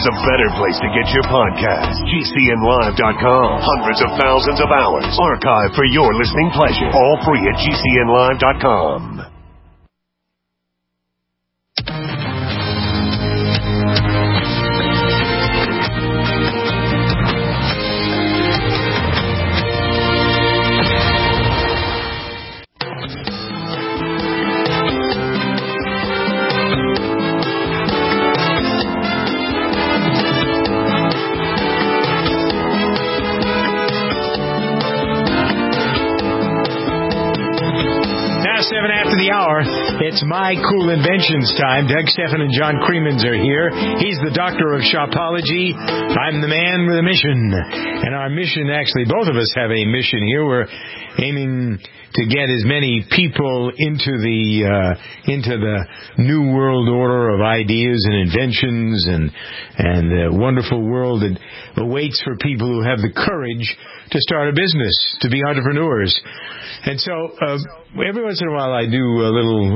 there's a better place to get your podcast. GCNlive.com. Hundreds of thousands of hours archived for your listening pleasure. All free at GCNlive.com. It's My Cool Inventions time. Doug Stephan and John Creemans are here. He's the doctor of shopology. I'm the man with a mission. And our mission, actually, both of us have a mission here. We're aiming to get as many people into the new world order of ideas and inventions and the wonderful world that awaits for people who have the courage to start a business, to be entrepreneurs. And so every once in a while I do a little,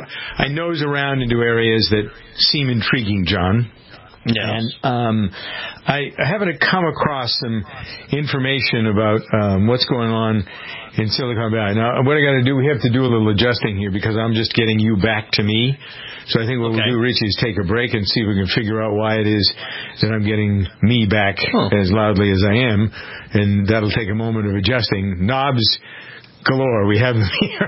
I nose around into areas that seem intriguing, John. Yes. And I happen to come across some information about what's going on in Silicon Valley. Now, what I got to do, we have to do a little adjusting here because I'm just getting you back to me. So I think what we'll do, Richie, is take a break and see if we can figure out why it is that I'm getting me back as loudly as I am. And that'll take a moment of adjusting. Knobs galore. We have them here.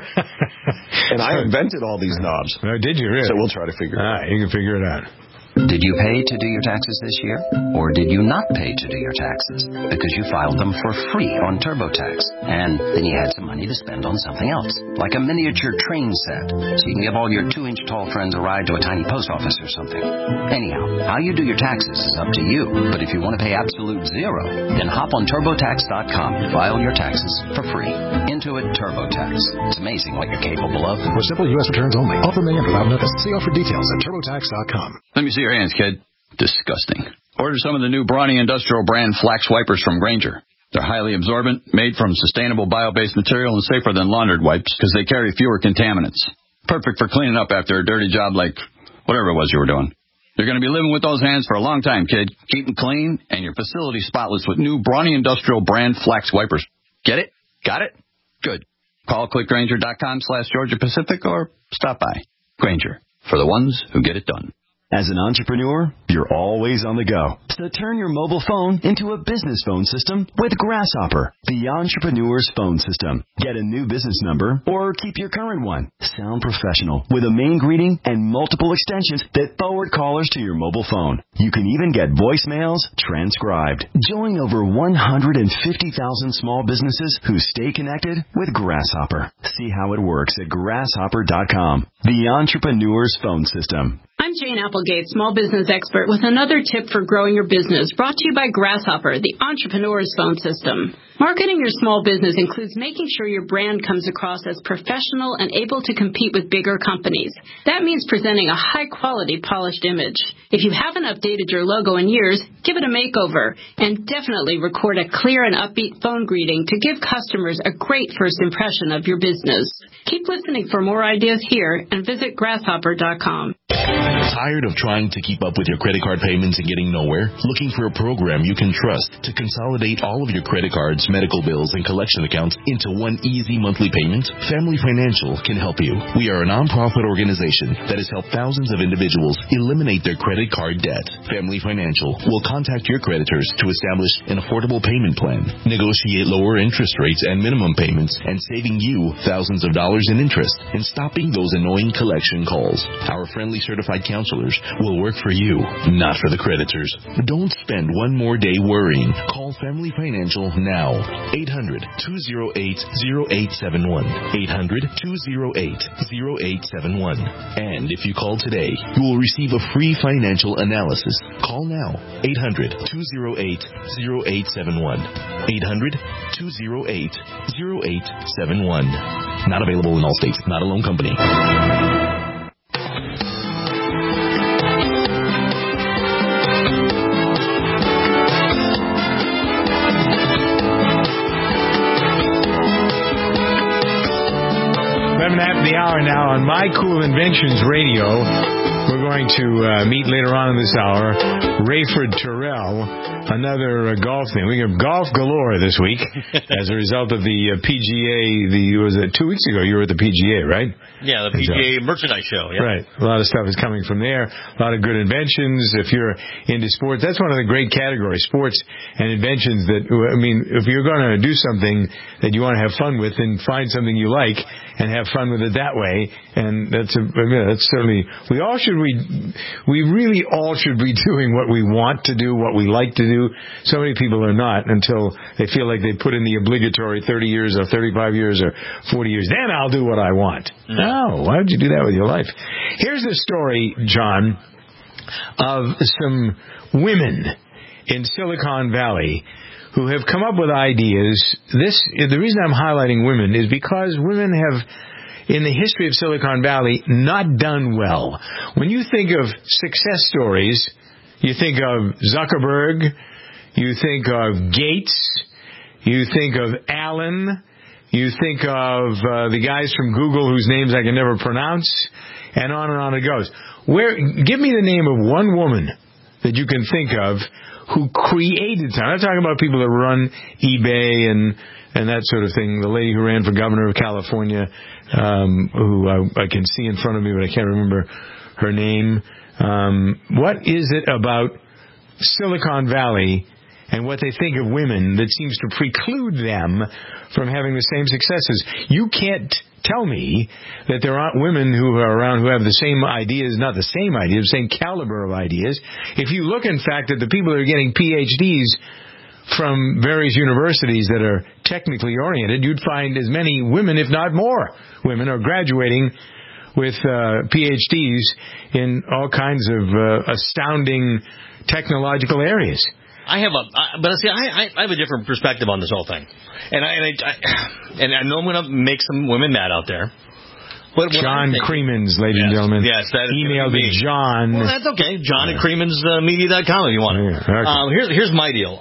And I invented all these knobs. Oh, did you really? So we'll try to figure it out. You can figure it out. Did you pay to do your taxes this year? Or did you not pay to do your taxes because you filed them for free on TurboTax? And then you had some money to spend on something else, like a miniature train set, so you can give all your 2-inch tall friends a ride to a tiny post office or something. Anyhow, how you do your taxes is up to you. But if you want to pay absolute zero, then hop on TurboTax.com and file your taxes for free. Intuit TurboTax. It's amazing what you're capable of. For simple U.S. returns only. Offer may end without notice. See offer details at TurboTax.com. Let me see your hands, kid. Disgusting. Order some of the new Brawny Industrial brand Flax wipers from Grainger. They're highly absorbent, made from sustainable bio-based material, and safer than laundered wipes because they carry fewer contaminants. Perfect for cleaning up after a dirty job like whatever it was you were doing. You're going to be living with those hands for a long time, kid. Keep them clean and your facility spotless with new Brawny Industrial brand Flax wipers. Get it? Got it? Good. Call clickgrainger.com/Georgia Pacific or stop by. Grainger, for the ones who get it done. As an entrepreneur, you're always on the go. So turn your mobile phone into a business phone system with Grasshopper, the entrepreneur's phone system. Get a new business number or keep your current one. Sound professional with a main greeting and multiple extensions that forward callers to your mobile phone. You can even get voicemails transcribed. Join over 150,000 small businesses who stay connected with Grasshopper. See how it works at grasshopper.com, the entrepreneur's phone system. I'm Jane Applegate, small business expert, with another tip for growing your business, brought to you by Grasshopper, the entrepreneur's phone system. Marketing your small business includes making sure your brand comes across as professional and able to compete with bigger companies. That means presenting a high-quality, polished image. If you haven't updated your logo in years, give it a makeover, and definitely record a clear and upbeat phone greeting to give customers a great first impression of your business. Keep listening for more ideas here and visit grasshopper.com. Tired of trying to keep up with your credit card payments and getting nowhere? Looking for a program you can trust to consolidate all of your credit cards, medical bills, and collection accounts into one easy monthly payment? Family Financial can help you. We are a nonprofit organization that has helped thousands of individuals eliminate their credit card debt. Family Financial will contact your creditors to establish an affordable payment plan, negotiate lower interest rates and minimum payments, and saving you thousands of dollars in interest and stopping those annoying collection calls. Our friendly certified counselors will work for you, not for the creditors. Don't spend one more day worrying. Call Family Financial now. 800-208-0871. 800-208-0871. And if you call today, you will receive a free financial analysis. Call now. 800-208-0871. 800-208-0871. Not available in all states. Not a loan company. The hour now on My Cool Inventions Radio. We're going going to meet later on in this hour Rayford Terrell, another golf thing. We have golf galore this week as a result of the PGA. Was it 2 weeks ago? You were at the PGA, right? Yeah, the PGA merchandise show. Yeah. Right. A lot of stuff is coming from there. A lot of good inventions. If you're into sports, that's one of the great categories, sports and inventions. That, I mean, if you're going to do something that you want to have fun with, then find something you like and have fun with it that way. And that's certainly, we really all should be doing what we want to do, what we like to do. So many people are not until they feel like they put in the obligatory 30 years or 35 years or 40 years. Then I'll do what I want. No, why would you do that with your life? Here's the story, John, of some women in Silicon Valley who have come up with ideas. The reason I'm highlighting women is because women have, in the history of Silicon Valley, not done well. When you think of success stories, you think of Zuckerberg, you think of Gates, you think of Allen, you think of the guys from Google whose names I can never pronounce, and on it goes. Give me the name of one woman that you can think of who created time. I'm not talking about people that run eBay and that sort of thing. The lady who ran for governor of California, who I can see in front of me, but I can't remember her name. What is it about Silicon Valley and what they think of women that seems to preclude them from having the same successes? You can't tell me that there aren't women who are around who have the same ideas, not the same ideas, the same caliber of ideas. If you look, in fact, at the people that are getting PhDs from various universities that are technically oriented, you'd find as many women, if not more women, are graduating with PhDs in all kinds of astounding technological areas. I have a different perspective on this whole thing, and I know I'm going to make some women mad out there. But John Creemans, ladies and gentlemen. Yes, that is email to John. Well, that's okay. John at CreemansMedia.com if you want it. Okay. Here's my deal.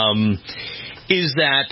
Is that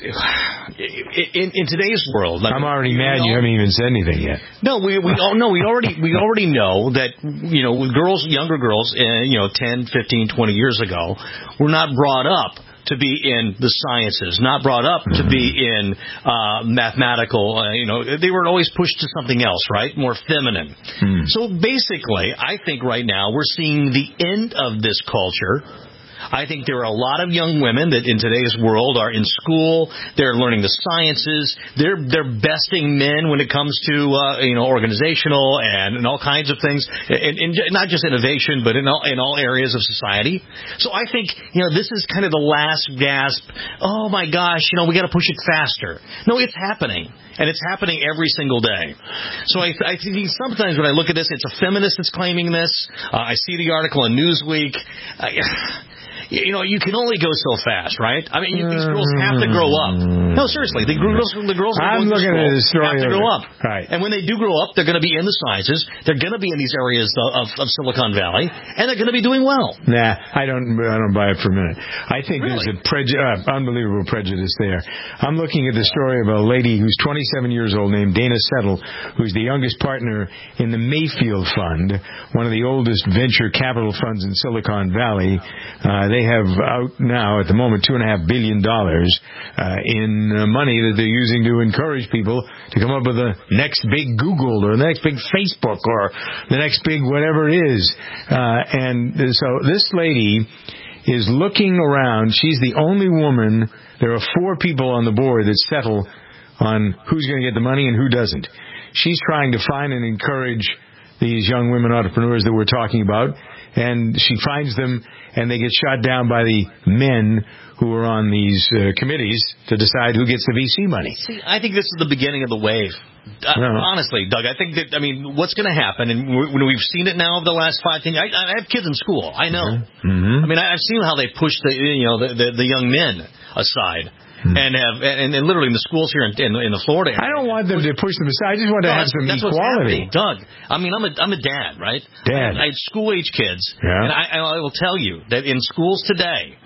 in today's world? I'm already mad. You haven't even said anything yet. No, we already know that younger girls, 10, 15, 20 years ago, were not brought up to be in the sciences, not brought up to be in mathematical. They were always pushed to something else, right? More feminine. So basically, I think right now we're seeing the end of this culture. I think there are a lot of young women that in today's world are in school. They're learning the sciences. They're besting men when it comes to organizational and all kinds of things, and not just innovation, but in all areas of society. So I think this is kind of the last gasp. Oh my gosh, we got to push it faster. No, it's happening. And it's happening every single day. So I think sometimes when I look at this, it's a feminist that's claiming this. I see the article in Newsweek. You can only go so fast, right? I mean, these girls have to grow up. No, seriously, the girls I'm looking at the story have to grow up. Right. And when they do grow up, they're going to be in the sciences. They're going to be in these areas of Silicon Valley, and they're going to be doing well. Nah, I don't buy it for a minute. I think there's a unbelievable prejudice there. I'm looking at the story of a lady who's 27 years old named Dana Settle, who's the youngest partner in the Mayfield Fund, one of the oldest venture capital funds in Silicon Valley. They have out now, at the moment, $2.5 billion in money that they're using to encourage people to come up with the next big Google or the next big Facebook or the next big whatever it is. And so this lady is looking around. She's the only woman. There are 4 people on the board that settle on who's going to get the money and who doesn't. She's trying to find and encourage these young women entrepreneurs that we're talking about, and she finds them, and they get shot down by the men who are on these committees to decide who gets the VC money. See, I think this is the beginning of the wave. Honestly, Doug, I think that, what's going to happen, and when we've seen it now over the last 5, 10 years, I have kids in school. I know. Mm-hmm. I've seen how they push the young men aside. And literally in the schools here in the Florida area. I don't want them to push them aside. I just want to have some equality. Doug, I'm a dad, right? Dad. I had school-age kids. Yeah. And I will tell you that in schools today,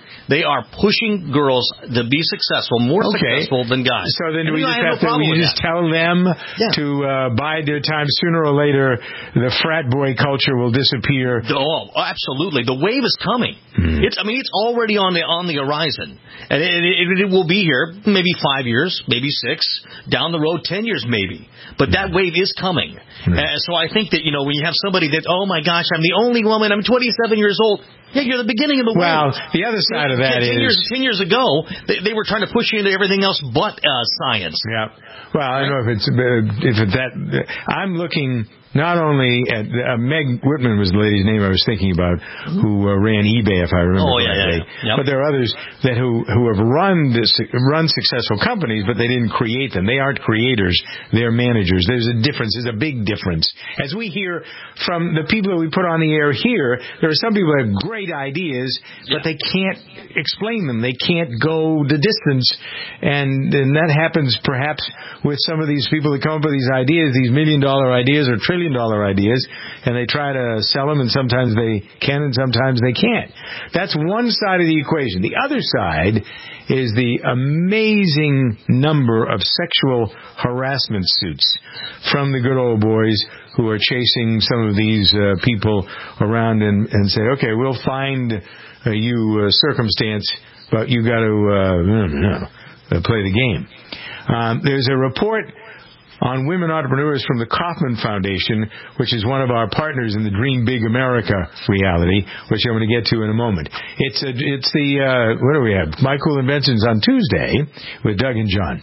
They are pushing girls to be successful, more successful than guys. So then we just tell them to bide their time. Sooner or later, the frat boy culture will disappear. Oh, absolutely. The wave is coming. It's already on the horizon. And it will be here maybe 5 years, maybe 6, down the road 10 years maybe. But that wave is coming. So I think that, when you have somebody that, oh my gosh, I'm the only woman, I'm 27 years old. Yeah, you're the beginning of the wave. Well, the other side of that 10 years ago, they were trying to push you into everything else but science. Yeah. Well, I don't know if it's that. I'm looking not only at Meg Whitman was the lady's name I was thinking about, who ran eBay, if I remember correctly. Yep. But there are others that who have run successful companies, but they didn't create them. They aren't creators; they're managers. There's a difference. There's a big difference. As we hear from the people that we put on the air here, there are some people that have great ideas, but they can't explain them. They can't go the distance, and that happens perhaps with some of these people that come up with these ideas, these $1 million ideas or $1 trillion ideas, and they try to sell them, and sometimes they can and sometimes they can't. That's one side of the equation. The other side is the amazing number of sexual harassment suits from the good old boys who are chasing some of these people around and say, okay, we'll find you circumstance, but you got to play the game. There's a report on women entrepreneurs from the Kauffman Foundation, which is one of our partners in the Dream Big America reality, which I'm going to get to in a moment. It's the what do we have? My Cool Inventions on Tuesday with Doug and John.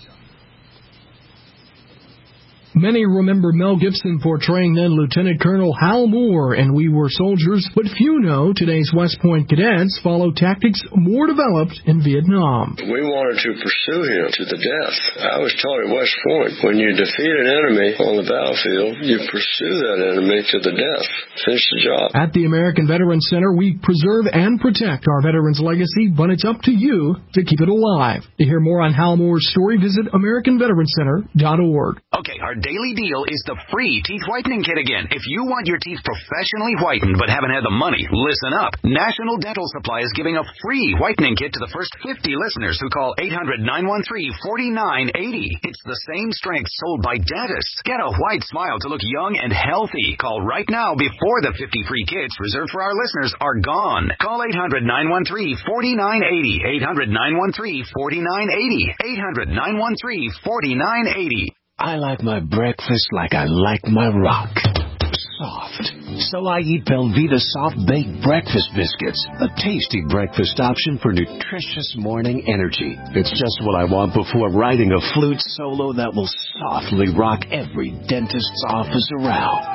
Many remember Mel Gibson portraying then Lieutenant Colonel Hal Moore in We Were Soldiers, but few know today's West Point cadets follow tactics more developed in Vietnam. We wanted to pursue him to the death. I was taught at West Point, when you defeat an enemy on the battlefield, you pursue that enemy to the death. Finish the job. At the American Veterans Center, we preserve and protect our veterans' legacy, but it's up to you to keep it alive. To hear more on Hal Moore's story, visit AmericanVeteransCenter.org. Okay, our daily deal is the free teeth whitening kit again. If you want your teeth professionally whitened but haven't had the money, listen up. National Dental Supply is giving a free whitening kit to the first 50 listeners who call 800-913-4980. It's the same strength sold by dentists. Get a white smile to look young and healthy. Call right now before the 50 free kits reserved for our listeners are gone. Call 800-913-4980. 800-913-4980. 800-913-4980. I like my breakfast like I like my rock. Soft. So I eat Belvita Soft Baked Breakfast Biscuits, a tasty breakfast option for nutritious morning energy. It's just what I want before writing a flute solo that will softly rock every dentist's office around.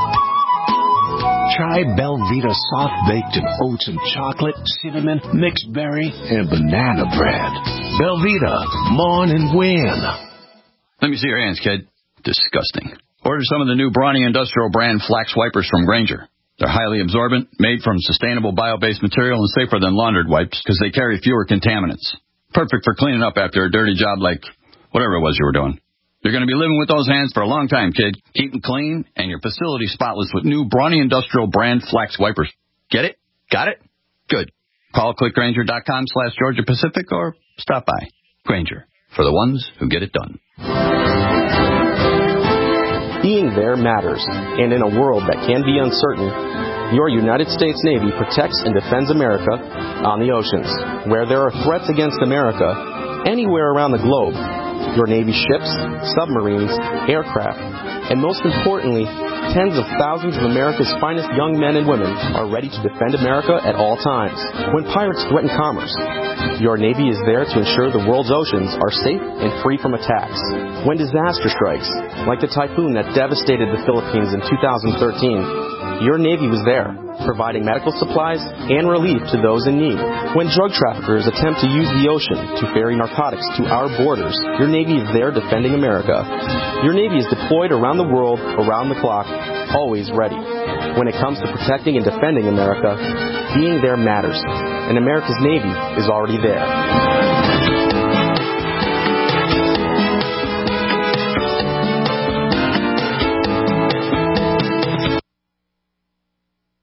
Try Belvita Soft Baked in oats and chocolate, cinnamon, mixed berry, and banana bread. Belvita, mourn and win. Let me see your hands, kid. Disgusting. Order some of the new Brawny Industrial brand flax wipers from Grainger. They're highly absorbent, made from sustainable bio-based material, and safer than laundered wipes because they carry fewer contaminants. Perfect for cleaning up after a dirty job like whatever it was you were doing. You're going to be living with those hands for a long time, kid. Keep them clean and your facility spotless with new Brawny Industrial brand flax wipers. Get it? Got it? Good. Call clickgrainger.com/Georgia Pacific or stop by. Grainger, for the ones who get it done. Being there matters, and in a world that can be uncertain, your United States Navy protects and defends America on the oceans. Where there are threats against America, anywhere around the globe, your Navy ships, submarines, aircraft, and most importantly, tens of thousands of America's finest young men and women are ready to defend America at all times. When pirates threaten commerce, your Navy is there to ensure the world's oceans are safe and free from attacks. When disaster strikes, like the typhoon that devastated the Philippines in 2013, your Navy was there, providing medical supplies and relief to those in need. When drug traffickers attempt to use the ocean to ferry narcotics to our borders, your Navy is there defending America. Your Navy is deployed around the world, around the clock, always ready. When it comes to protecting and defending America, being there matters, and America's Navy is already there.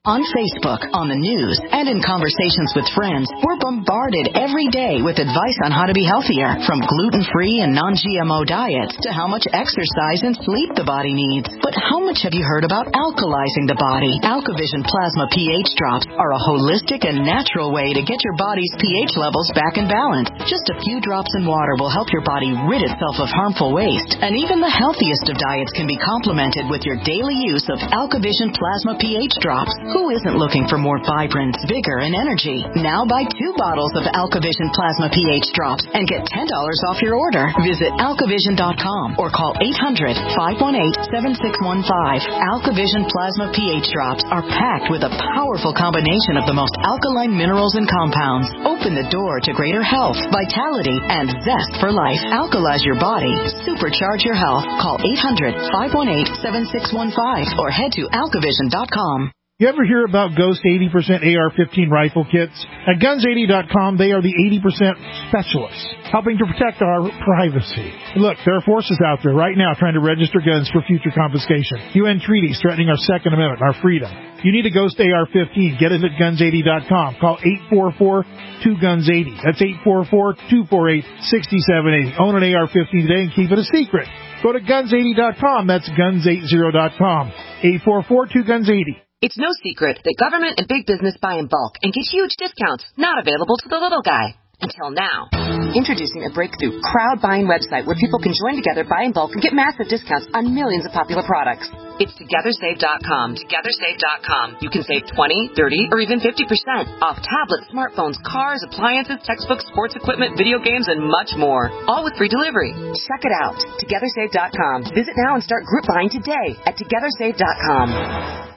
On Facebook, on the news, and in conversations with friends, we're bombarded every day with advice on how to be healthier, from gluten-free and non-GMO diets to how much exercise and sleep the body needs. But how much have you heard about alkalizing the body? AlkaVision Plasma pH drops are a holistic and natural way to get your body's pH levels back in balance. Just a few drops in water will help your body rid itself of harmful waste. And even the healthiest of diets can be complemented with your daily use of AlkaVision Plasma pH drops. Who isn't looking for more vibrance, vigor, and energy? Now buy 2 bottles of AlkaVision Plasma pH drops and get $10 off your order. Visit alkavision.com or call 800-518-7615. AlkaVision Plasma pH drops are packed with a powerful combination of the most alkaline minerals and compounds. Open the door to greater health, vitality, and zest for life. Alkalize your body. Supercharge your health. Call 800-518-7615 or head to alkavision.com. You ever hear about Ghost 80% AR-15 rifle kits? At Guns80.com, they are the 80% specialists, helping to protect our privacy. Look, there are forces out there right now trying to register guns for future confiscation. UN treaties threatening our Second Amendment, our freedom. You need a Ghost AR-15. Get it at Guns80.com. Call 844-2GUNS80. That's 844-248-6780. Own an AR-15 today and keep it a secret. Go to Guns80.com. That's Guns80.com. 844-2GUNS80. It's no secret that government and big business buy in bulk and get huge discounts not available to the little guy. Until now. Introducing a breakthrough crowd buying website where people can join together, buy in bulk, and get massive discounts on millions of popular products. It's TogetherSave.com. TogetherSave.com. You can save 20, 30, or even 50% off tablets, smartphones, cars, appliances, textbooks, sports equipment, video games, and much more. All with free delivery. Check it out. TogetherSave.com. Visit now and start group buying today at TogetherSave.com.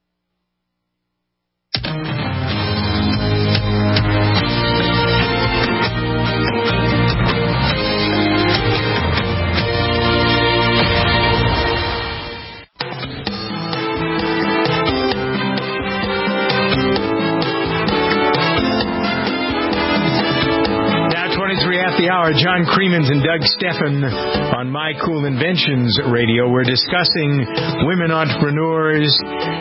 The hour, John Creemans and Doug Steffen on My Cool Inventions Radio. We're discussing women entrepreneurs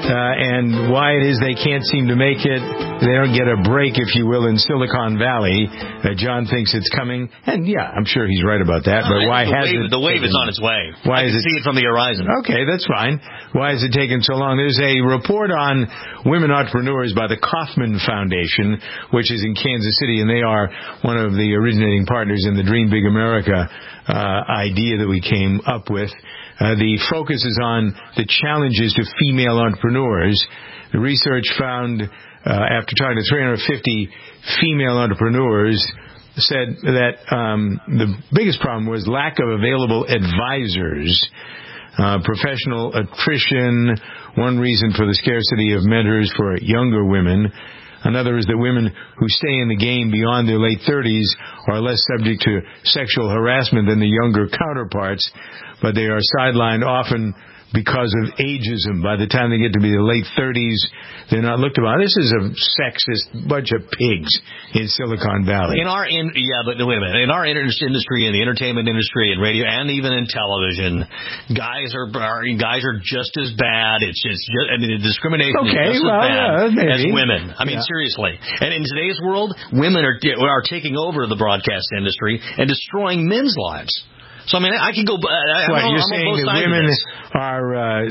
and why it is they can't seem to make it. They don't get a break, if you will, in Silicon Valley. John thinks it's coming, and yeah, I'm sure he's right about that. But why hasn't the wave is on its way? Why I can see it from the horizon? Okay, that's fine. Why has it taken so long? There's a report on women entrepreneurs by the Kauffman Foundation, which is in Kansas City, and they are one of the originating partners in the Dream Big America idea that we came up with. The focus is on the challenges to female entrepreneurs. The research found, after talking to 350 female entrepreneurs, said that the biggest problem was lack of available advisors. Professional attrition, one reason for the scarcity of mentors for younger women. Another is that women who stay in the game beyond their late 30s are less subject to sexual harassment than the younger counterparts, but they are sidelined often because of ageism. By the time they get to be the late 30s, they're not looked upon. This is a sexist bunch of pigs in Silicon Valley. But wait a minute. In our industry, in the entertainment industry, in radio, and even in television, guys are just as bad. It's just the discrimination is just as bad as women. I mean, seriously. And in today's world, women are taking over the broadcast industry and destroying men's lives. So, I mean, I could go... you're saying that women are...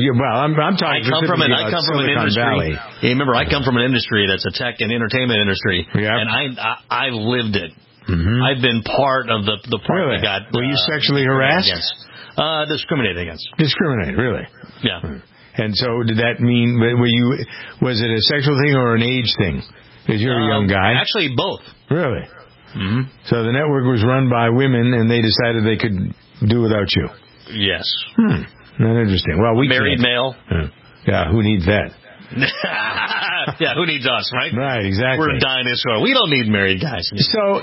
I'm talking specifically about Silicon Valley. Remember, I come from an industry that's a tech and entertainment industry, and I lived it. Mm-hmm. I've been part of the part that got... Were you sexually harassed? Discriminated against. Discriminated, really? Yeah. And so did that mean... Was it a sexual thing or an age thing? Because you're a young guy. Actually, both. Really? Mm-hmm. So the network was run by women, and they decided they could do without you. Yes. Not interesting. Well, we married male. Yeah, who needs that? Yeah, who needs us, right? Right, exactly. We're a dinosaur. We don't need married guys. So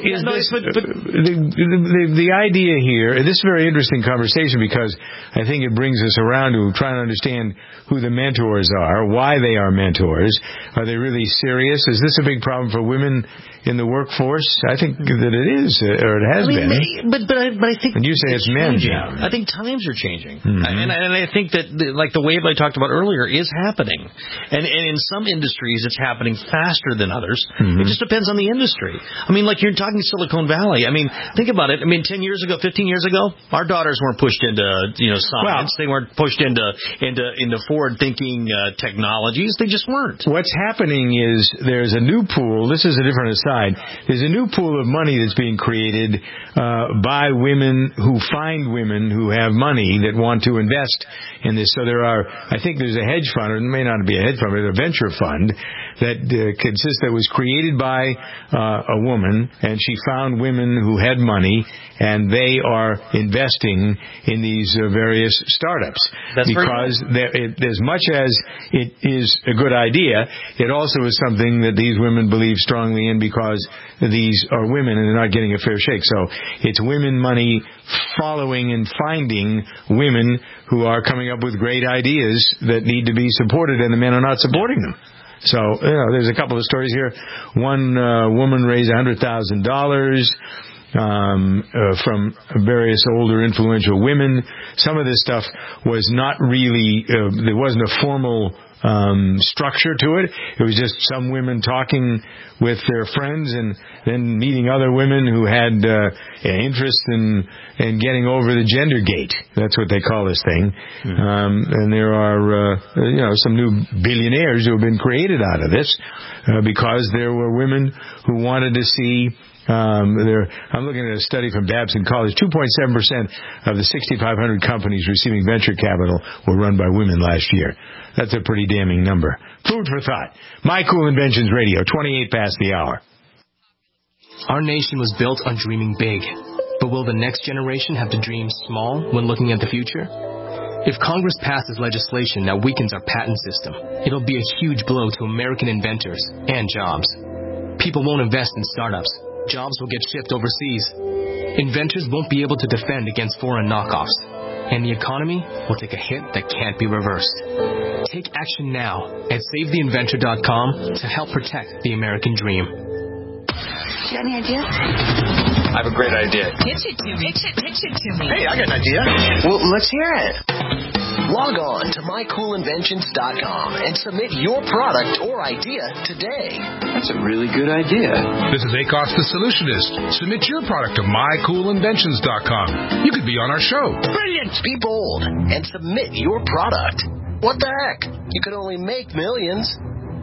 the idea here, and this is a very interesting conversation because I think it brings us around to trying to understand who the mentors are, why they are mentors. Are they really serious? Is this a big problem for women in the workforce? I think that it is, or it has been. But I think... And you say it's men changing. now. I think times are changing. Mm-hmm. And I think that, like the wave I talked about earlier, is happening. And in some industries, it's happening faster than others. Mm-hmm. It just depends on the industry. I mean, like you're talking Silicon Valley. I mean, think about it. I mean, 10 years ago, 15 years ago, our daughters weren't pushed into, science. They weren't pushed into forward-thinking technologies. They just weren't. What's happening is there's a new pool. This is a different aside. There's a new pool of money that's being created by women who find women who have money that want to invest in this. So I think there's a hedge fund, or it may not be a hedge fund, but a venture fund that was created by a woman, and she found women who had money, and they are investing in these various startups. That's because as much as it is a good idea, it also is something that these women believe strongly in because these are women and they're not getting a fair shake. So it's women money following and finding women who are coming up with great ideas that need to be supported, and the men are not supporting them. So, there's a couple of stories here. One woman raised $100,000 from various older influential women. Some of this stuff was not really, there wasn't a formal structure to it. It was just some women talking with their friends and then meeting other women who had interest in getting over the gender gate. That's what they call this thing. And there are some new billionaires who have been created out of this because there were women who wanted to see. I'm looking at a study from Babson College. 2.7% of the 6,500 companies receiving venture capital were run by women last year. That's a pretty damning number. Food for thought. My Cool Inventions Radio, 28 past the hour. Our nation was built on dreaming big. But will the next generation have to dream small when looking at the future? If Congress passes legislation that weakens our patent system, it'll be a huge blow to American inventors and jobs. People won't invest in startups. Jobs will get shipped overseas. Inventors won't be able to defend against foreign knockoffs. And the economy will take a hit that can't be reversed. Take action now at SaveTheInventor.com to help protect the American dream. You got any ideas? I have a great idea. Pitch it to me. Pitch it to me. Hey, I got an idea. Well, let's hear it. Log on to MyCoolInventions.com and submit your product or idea today. That's a really good idea. This is Akos the Solutionist. Submit your product to MyCoolInventions.com. You could be on our show. Brilliant! Be bold and submit your product. What the heck? You could only make millions.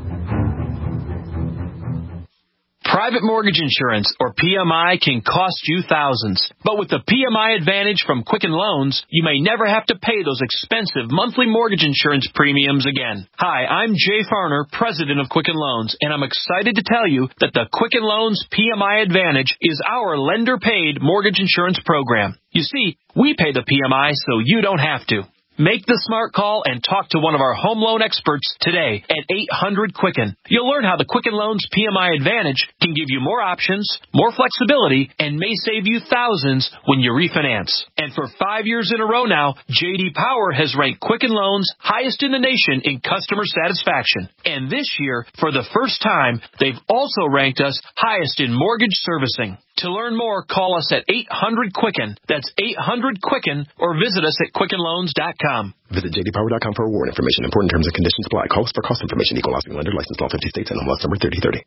Private mortgage insurance, or PMI, can cost you thousands. But with the PMI Advantage from Quicken Loans, you may never have to pay those expensive monthly mortgage insurance premiums again. Hi, I'm Jay Farner, president of Quicken Loans, and I'm excited to tell you that the Quicken Loans PMI Advantage is our lender-paid mortgage insurance program. You see, we pay the PMI so you don't have to. Make the smart call and talk to one of our home loan experts today at 800-QUICKEN. You'll learn how the Quicken Loans PMI Advantage can give you more options, more flexibility, and may save you thousands when you refinance. And for 5 years in a row now, J.D. Power has ranked Quicken Loans highest in the nation in customer satisfaction. And this year, for the first time, they've also ranked us highest in mortgage servicing. To learn more, call us at 800-QUICKEN. That's 800-QUICKEN, or visit us at QuickenLoans.com. Visit jdpower.com for award information. Important terms and conditions apply. Call us for cost information. Equal housing lender. Licensed law 50 states. NMLS number 3030.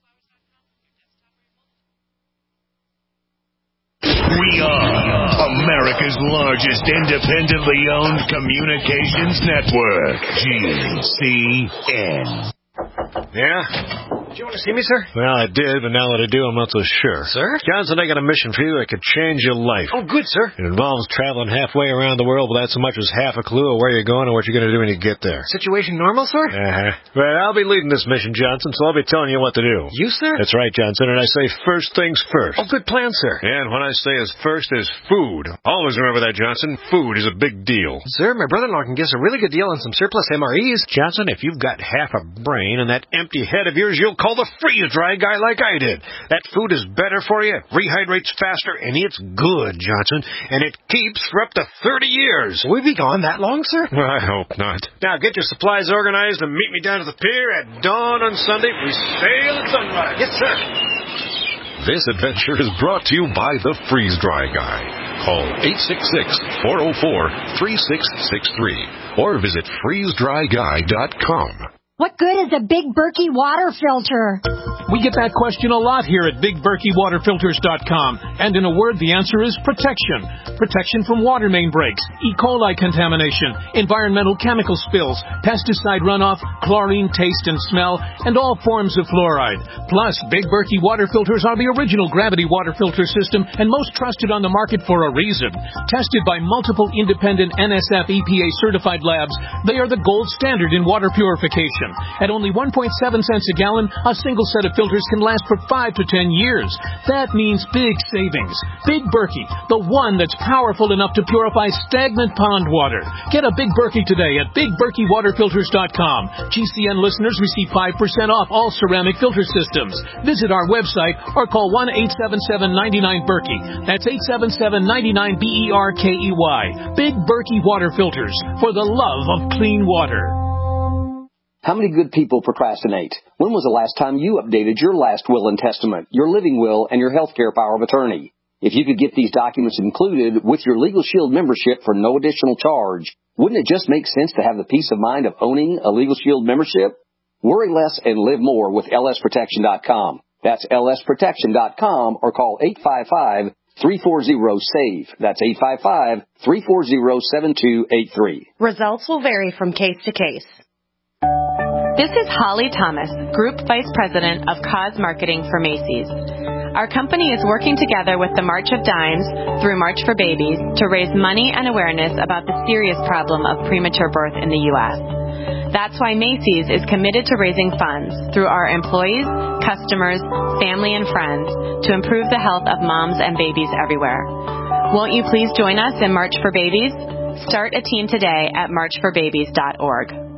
We are America's largest independently owned communications network, GCN. Yeah? Did you want to see me, sir? Well, I did, but now that I do, I'm not so sure. Sir? Johnson, I got a mission for you that could change your life. Oh, good, sir. It involves traveling halfway around the world without so much as half a clue of where you're going or what you're going to do when you get there. Situation normal, sir? Uh-huh. Well, I'll be leading this mission, Johnson, so I'll be telling you what to do. You, sir? That's right, Johnson, and I say first things first. Oh, good plan, sir. And when I say as first is food. Always remember that, Johnson. Food is a big deal. Sir, my brother-in-law can get us a really good deal on some surplus MREs. Johnson, if you've got half a brain and that empty head of yours, you'll call the freeze-dry guy like I did. That food is better for you, rehydrates faster, and it's good, Johnson. And it keeps for up to 30 years. Will we be gone that long, sir? Well, I hope not. Now, get your supplies organized and meet me down to the pier at dawn on Sunday. We sail at sunrise. Yes, sir. This adventure is brought to you by the Freeze-Dry Guy. Call 866-404-3663 or visit freezedryguy.com. What good is a Big Berkey water filter? We get that question a lot here at BigBerkeyWaterFilters.com. And in a word, the answer is protection. Protection from water main breaks, E. coli contamination, environmental chemical spills, pesticide runoff, chlorine taste and smell, and all forms of fluoride. Plus, Big Berkey water filters are the original gravity water filter system and most trusted on the market for a reason. Tested by multiple independent NSF EPA certified labs, they are the gold standard in water purification. At only 1.7 cents a gallon, a single set of filters can last for 5 to 10 years. That means big savings. Big Berkey, the one that's powerful enough to purify stagnant pond water. Get a Big Berkey today at BigBerkeyWaterFilters.com. GCN listeners receive 5% off all ceramic filter systems. Visit our website or call 1-877-99-BERKEY. That's 877-99-BERKEY. Big Berkey Water Filters, for the love of clean water. How many good people procrastinate? When was the last time you updated your last will and testament, your living will, and your health care power of attorney? If you could get these documents included with your Legal Shield membership for no additional charge, wouldn't it just make sense to have the peace of mind of owning a Legal Shield membership? Worry less and live more with lsprotection.com. That's lsprotection.com or call 855-340-SAVE. That's 855-340-7283. Results will vary from case to case. This is Holly Thomas, Group Vice President of Cause Marketing for Macy's. Our company is working together with the March of Dimes through March for Babies to raise money and awareness about the serious problem of premature birth in the U.S. That's why Macy's is committed to raising funds through our employees, customers, family, and friends to improve the health of moms and babies everywhere. Won't you please join us in March for Babies? Start a team today at marchforbabies.org.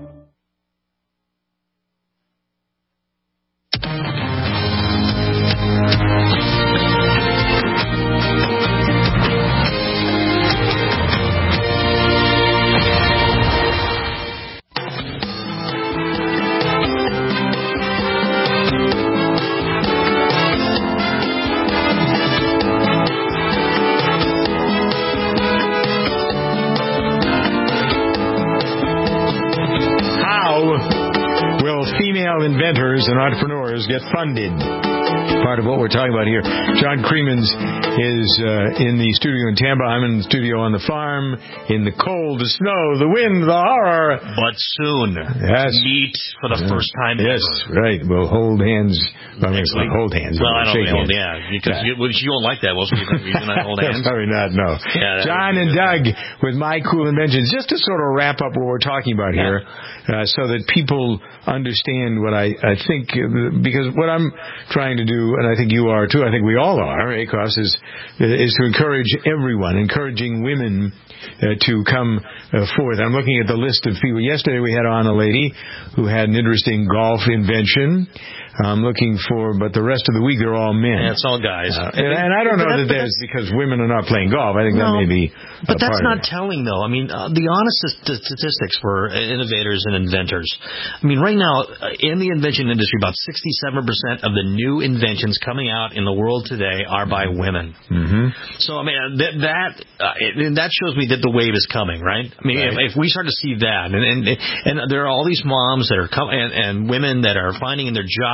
Inventors and entrepreneurs get funded. Part of what we're talking about here. John Creemans is in the studio in Tampa. I'm in the studio on the farm, in the cold, the snow, the wind, the horror. But soon, yes. Meet for the first time yes, ever. Right. We'll hold hands. I mean, hold hands. Well, I don't shake know. hands. Yeah, because you won't like that. Well, so you not hold hands. Probably not, no. Yeah, John and Doug with My Cool Inventions. Just to sort of wrap up what we're talking about here, so that people understand what I think, because what I'm trying to do, and I think you are too, I think we all are, ACOS, is to encourage everyone, encouraging women to come forth. I'm looking at the list of people. Yesterday we had on a lady who had an interesting golf invention. I'm looking for, but the rest of the week they're all men. Yeah, it's all guys. And I don't know that there's because women are not playing golf. I think that may be But that's part not telling, though. I mean, the honest statistics for innovators and inventors. I mean, right now, in the invention industry, about 67% of the new inventions coming out in the world today are by women. Mm-hmm. So, I mean, that shows me that the wave is coming, right? I mean, if we start to see that, and there are all these moms that are and women that are finding in their job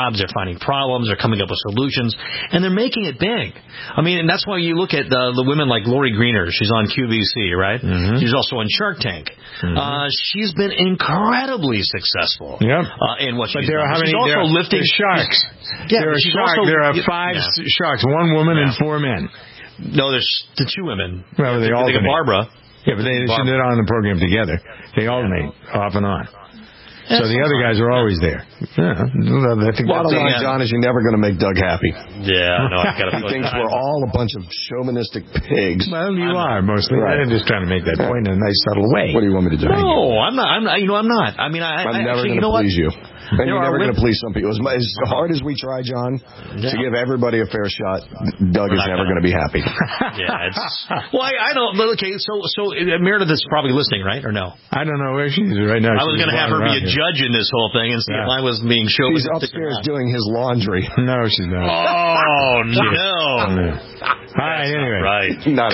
labs. They're finding problems. They're coming up with solutions, and they're making it big. I mean, and that's why you look at the women like Lori Greiner. She's on QVC, right? Mm-hmm. She's also on Shark Tank. Mm-hmm. She's been incredibly successful. Yeah. In what she's there done. Are how many? She's also lifting sharks. Yeah, there are sharks. There are 5 sharks. 1 woman and 4 men. No, there's the 2 women. Well, they alternate. Barbara. Yeah, but they're on the program together. They alternate off and on. So the other guys are always there. Yeah, I think bottom line, John, is you're never going to make Doug happy. Yeah, no, he thinks we're all a bunch of chauvinistic pigs. Well, you are mostly. Right. I'm just trying to make that point in a nice, subtle way. What do you want me to do? No, I'm not. I'm not. I mean, I'm never going to please you. And you're never going to please some people. As hard as we try, John, to give everybody a fair shot, Doug is never going to be happy. Yeah, it's... Well, I don't... Okay, so Meredith is probably listening, right, or no? I don't know where she is right now. I was going to have her be a judge in this whole thing and see if I was being chauvinistic. She's upstairs doing his laundry. No, she's not. Oh, no. All right, anyway. Right.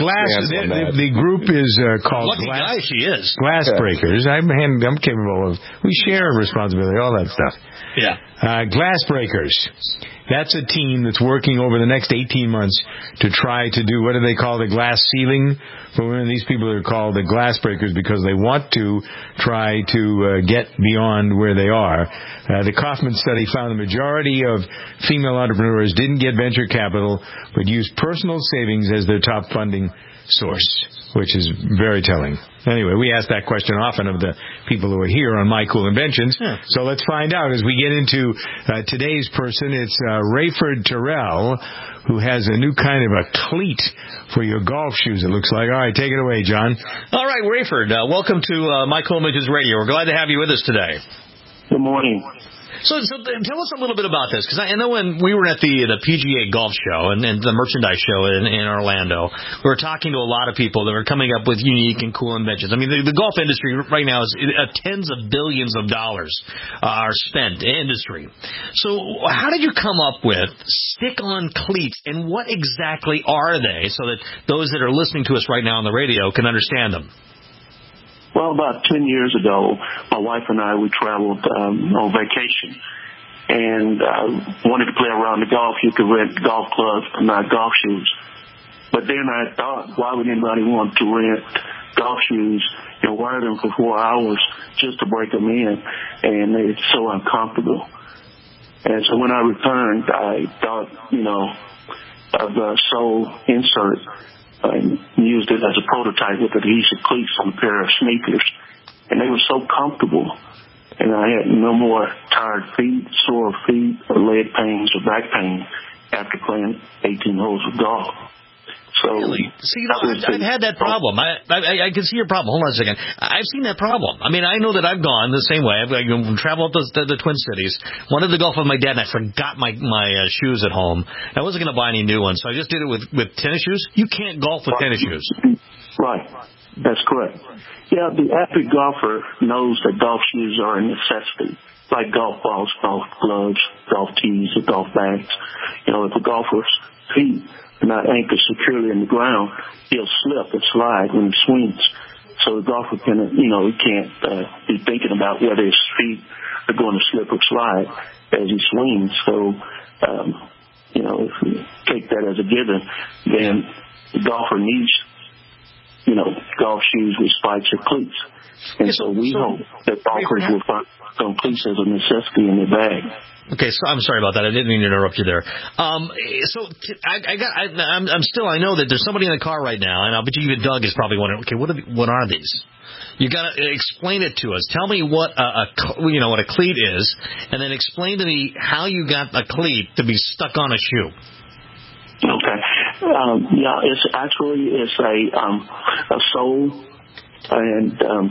The group is called... Lucky guy she is. Glass Breakers. I'm capable of... We share responsibility, all that stuff. Yeah. Glass Breakers. That's a team that's working over the next 18 months to try to do, what do they call the glass ceiling for women? These people are called the Glass Breakers because they want to try to get beyond where they are. The Kaufman study found the majority of female entrepreneurs didn't get venture capital, but used personal savings as their top funding source, which is very telling. Anyway, we ask that question often of the people who are here on My Cool Inventions. Yeah. So let's find out as we get into today's person. It's Rayford Terrell, who has a new kind of a cleat for your golf shoes, it looks like. All right, take it away, John. All right, Rayford, welcome to My Cool Inventions Radio. We're glad to have you with us today. Good morning. So tell us a little bit about this, because I know when we were at the PGA Golf Show and the merchandise show in Orlando, we were talking to a lot of people that were coming up with unique and cool inventions. I mean, the golf industry right now is tens of billions of dollars are spent in industry. So how did you come up with stick-on cleats, and what exactly are they, so that those that are listening to us right now on the radio can understand them? Well, about 10 years ago, my wife and I, we traveled on vacation and wanted to play around the golf. You could rent golf clubs but not golf shoes. But then I thought, why would anybody want to rent golf shoes and wear them for 4 hours just to break them in? And it's so uncomfortable. And so when I returned, I thought, of the sole insert. I used it as a prototype with adhesive cleats on a pair of sneakers, and they were so comfortable, and I had no more tired feet, sore feet, or leg pains or back pain after playing 18 holes of golf. So, really? See, I've had that problem. I can see your problem. Hold on a second. I've seen that problem. I mean, I know that I've gone the same way. I've traveled up the Twin Cities. Wanted to golf with my dad, and I forgot my shoes at home. I wasn't going to buy any new ones, so I just did it with tennis shoes. You can't golf with tennis shoes. Right. That's correct. Yeah, the avid golfer knows that golf shoes are a necessity, like golf balls, golf gloves, golf tees, or golf bags. If a golfer's feet are not anchored securely in the ground, he'll slip and slide when he swings. So the golfer can, he can't be thinking about whether his feet are going to slip or slide as he swings. So, if you take that as a given, then the golfer needs, golf shoes with spikes or cleats. And so we hope that golfers will find some cleats as a necessity in their bag. Okay, so I'm sorry about that. I didn't mean to interrupt you there. I know that there's somebody in the car right now, and I bet you even Doug is probably wondering, okay, what are these? You got to explain it to us. Tell me what what a cleat is, and then explain to me how you got a cleat to be stuck on a shoe. Okay. It's a sole and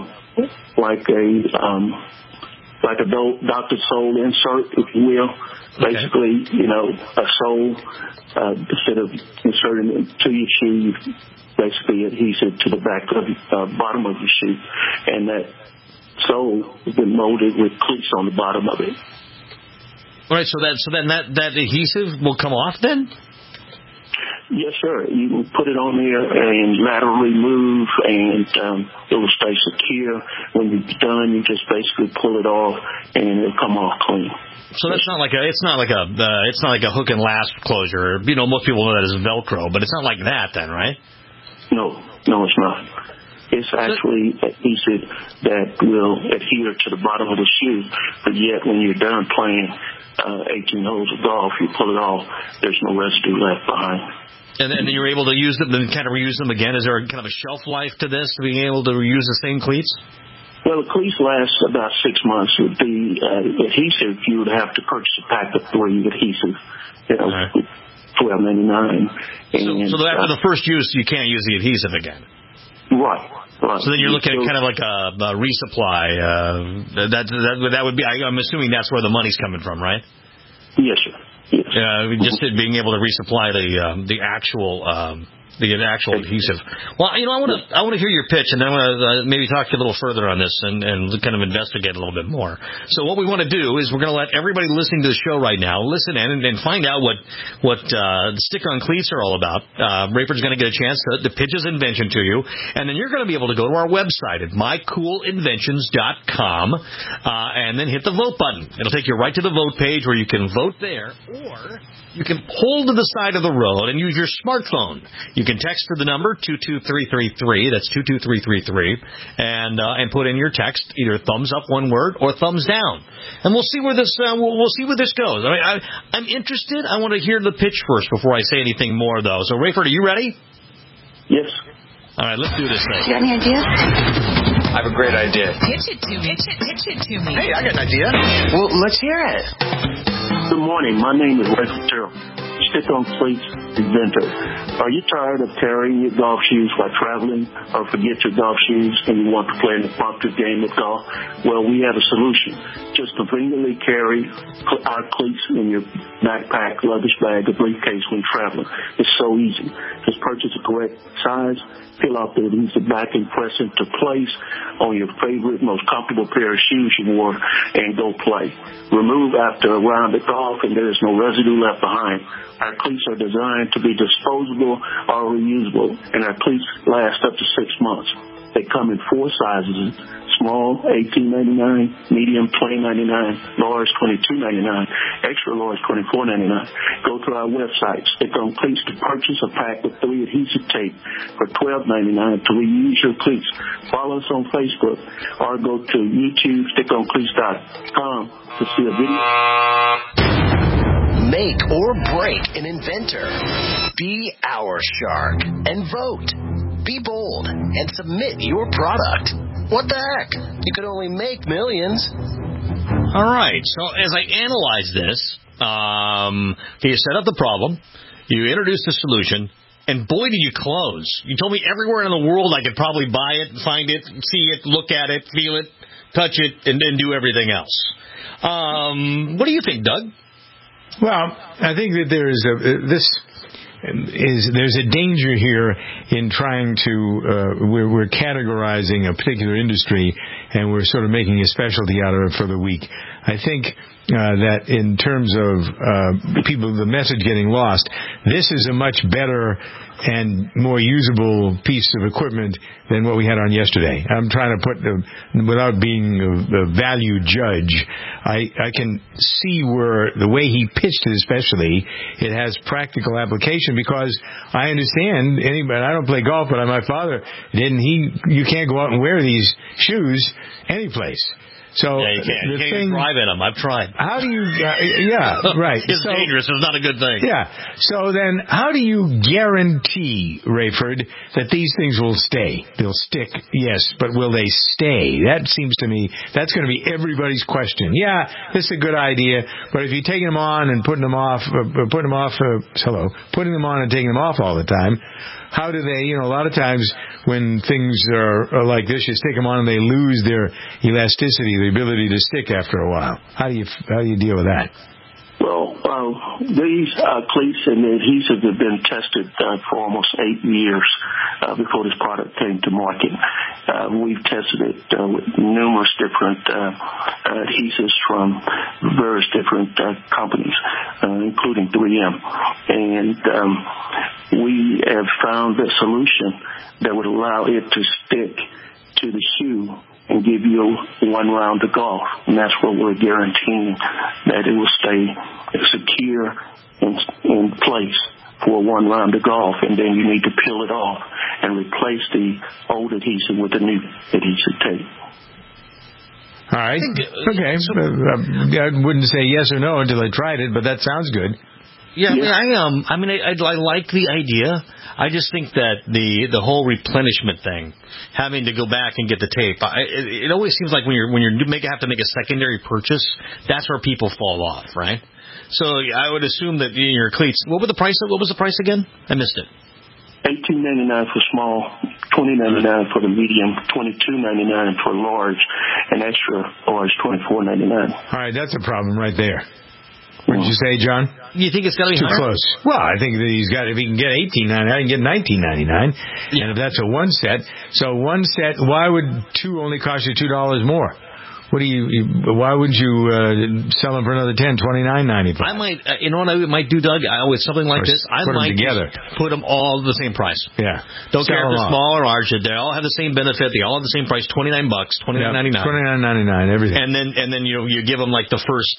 like a Dr. Sole insert, if you will. Basically, a sole, instead of inserting it to your shoe, you basically adhesive to the back of the bottom of your shoe. And that sole has been molded with cleats on the bottom of it. All right, so then that adhesive will come off then? Yes, sir. You can put it on there and laterally move, and it will stay secure. When you're done, you just basically pull it off, and it'll come off clean. So that's not like it's not like a hook and last closure. You know, most people know that as Velcro, but it's not like that, then, right? No, it's not. It's actually adhesive that will adhere to the bottom of the shoe, but yet when you're done playing 18 holes of golf, you pull it off, there's no residue left behind. And then you're able to use them and kind of reuse them again? Is there kind of a shelf life to this, to being able to reuse the same cleats? Well, the cleats last about 6 months. With the adhesive, you would have to purchase a pack of 3 adhesive, $12.99. So after the first use, you can't use the adhesive again? Right. So then you're looking at kind of like a resupply. That would be, I'm assuming that's where the money's coming from, right? Yes, sir. Yes. Just being able to resupply the actual adhesive. Well, you know, I want to hear your pitch, and then I want to maybe talk to you a little further on this and kind of investigate a little bit more. So what we want to do is we're going to let everybody listening to the show right now listen in and find out what stick-on cleats are all about. Rayford's going to get a chance to pitch his invention to you, and then you're going to be able to go to our website at mycoolinventions.com and then hit the vote button. It'll take you right to the vote page where you can vote there, or you can pull to the side of the road and use your smartphone. You can text to the number 22333. That's 22333, and put in your text either thumbs up, one word, or thumbs down. And we'll see where this we'll see where this goes. I mean, I'm interested. I want to hear the pitch first before I say anything more, though. So, Rayford, are you ready? Yes. All right, let's do this thing. You got any ideas? I have a great idea. Pitch it to me. Pitch it to me. Hey, I got an idea. Well, let's hear it. Good morning. My name is Rayford Terrell, stick-on cleats inventor. Are you tired of carrying your golf shoes while traveling, or forget your golf shoes and you want to play an effective game of golf? Well, we have a solution. Just conveniently carry our cleats in your backpack, luggage bag, or briefcase when traveling. It's so easy. Just purchase the correct size, peel off the adhesive back, and press into place on your favorite, most comfortable pair of shoes you wore, and go play. Remove after a round of golf, and there is no residue left behind. Our cleats are designed to be disposable or reusable, and our cleats last up to 6 months. They come in 4 sizes: small, $18.99, medium, $20.99, large, $22.99, extra large, $24.99. Go to our website, Stick-on Cleats, to purchase a pack of 3 adhesive tape for $12.99 to reuse your cleats. Follow us on Facebook, or go to YouTube, stickoncleats.com to see a video. Make or break an inventor. Be our shark and vote. Be bold and submit your product. What the heck? You could only make millions. All right. So as I analyze this, you set up the problem, you introduce the solution, and boy, did you close. You told me everywhere in the world I could probably buy it, find it, see it, look at it, feel it, touch it, and then do everything else. What do you think, Doug? Well, I think that there's a danger here in trying to we're categorizing a particular industry, and we're sort of making a specialty out of it for the weak. I think that in terms of people, the message getting lost, this is a much better and more usable piece of equipment than what we had on yesterday. I'm trying to put, without being a value judge, I can see where the way he pitched it, especially, it has practical application, because I understand anybody. I don't play golf, but my father didn't. You can't go out and wear these shoes anyplace. So yeah, you can't even drive in them. I've tried. How do you? Yeah, right. It's dangerous. It's not a good thing. Yeah. So then, how do you guarantee, Rayford, that these things will stay? They'll stick, yes, but will they stay? That seems to me that's going to be everybody's question. Yeah, this is a good idea, but if you're taking them on and putting them on and taking them off all the time, how do they? A lot of times when things are like this, you stick them on and they lose their elasticity, the ability to stick after a while. How do you deal with that? Well, these cleats and the adhesive have been tested for almost 8 years before this product came to market. We've tested it with numerous different adhesives from various different companies, including 3M. And we have found the solution that would allow it to stick to the shoe and give you one round of golf. And that's what we're guaranteeing, that it will stay secure in place for one round of golf, and then you need to peel it off and replace the old adhesive with the new adhesive tape. All right. Okay. I wouldn't say yes or no until I tried it, but that sounds good. Yeah, I like the idea. I just think that the whole replenishment thing, having to go back and get the tape, it always seems like when you have to make a secondary purchase, that's where people fall off, right? So I would assume that your cleats. What was the price again? I missed it. $18.99 for small, $20.99 for the medium, $22.99 for large, and extra large $24.99. All right, that's a problem right there. What did you say, John? You think it's got to be too higher? Close? Well, I think that if he can get $18.99, he can get $19.99, and if that's a one set, why would two only cost you $2 more? Why wouldn't you sell them for another $10, $29.95? I might, you know what I might do, Doug? With something like this, I might put them all the same price. Yeah. Don't care if they're small or large. They all have the same benefit. They all have the same price, $29, $29.99. $29.99, everything. And then you give them like the first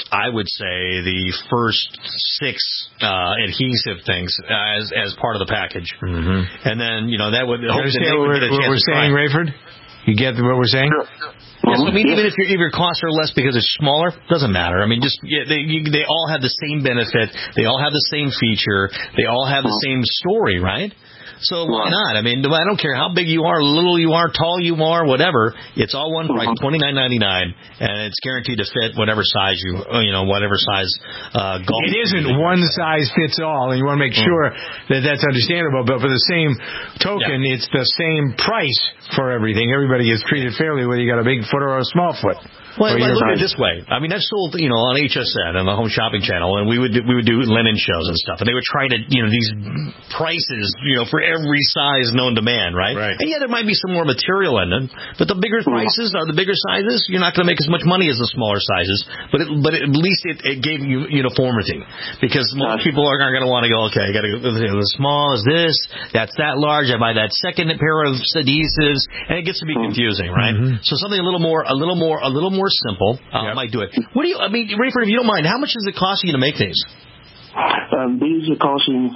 6 adhesive things as part of the package. Mm-hmm. And then that would understand what we're saying, Rayford? You get what we're saying? Sure. Yes, I mean, even if your costs are less because it's smaller, doesn't matter. I mean, they all have the same benefit. They all have the same feature. They all have the same story, right? So why not? I mean, I don't care how big you are, little you are, tall you are, whatever. It's all one price, $29.99, and it's guaranteed to fit whatever size whatever size golf. It isn't one size fits all, and you want to make sure that that's understandable. But for the same token, it's the same price for everything. Everybody gets treated fairly whether you got a big foot or a small foot. Well, look at it this way. I mean, that's sold, on HSN, on the Home Shopping Channel, and we would do linen shows and stuff, and they would try to, these prices, for every size known to man, right? Right. And there might be some more material in them, but the bigger prices are the bigger sizes. You're not going to make as much money as the smaller sizes, but at least it gave you uniformity, because most people aren't going to want to go, okay, I got to go, the small is this, that's that large, I buy that second pair of adhesives, and it gets to be confusing, right? Mm-hmm. So something a little more simple might do it. Rayford, if you don't mind, how much does it cost you to make these? These are costing